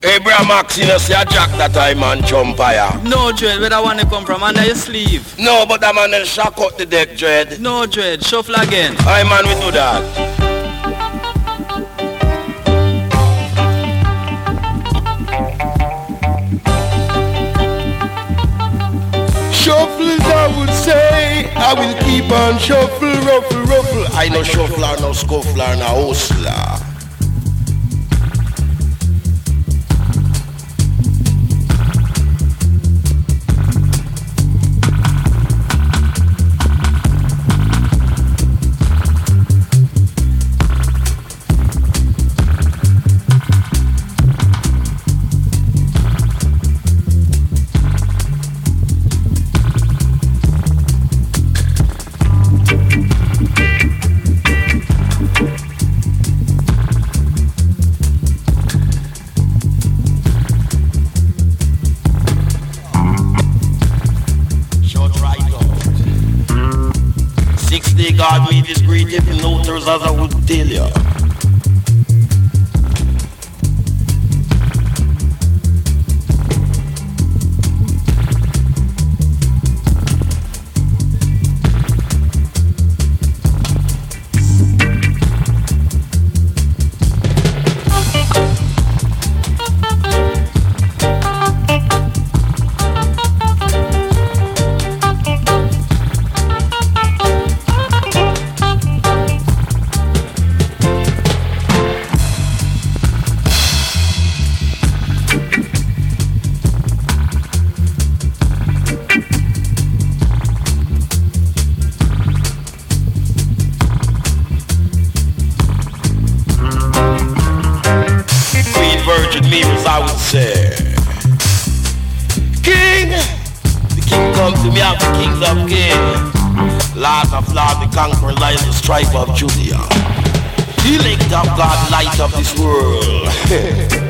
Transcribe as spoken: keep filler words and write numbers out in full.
Abraham Max, you know, see a jack that I man jump higher. No, Dread, where that one they come from? Under your sleeve. No, but that man then shock out the deck, Dread. No, Dread, shuffle again. I man, we do that. Shuffle, I would say, I will keep on shuffle, ruffle, ruffle. I no shuffler, no scuffler, no hustler. God made this great hypnoters as I would tell you. Tribe of Judah, elect of God, light of this world.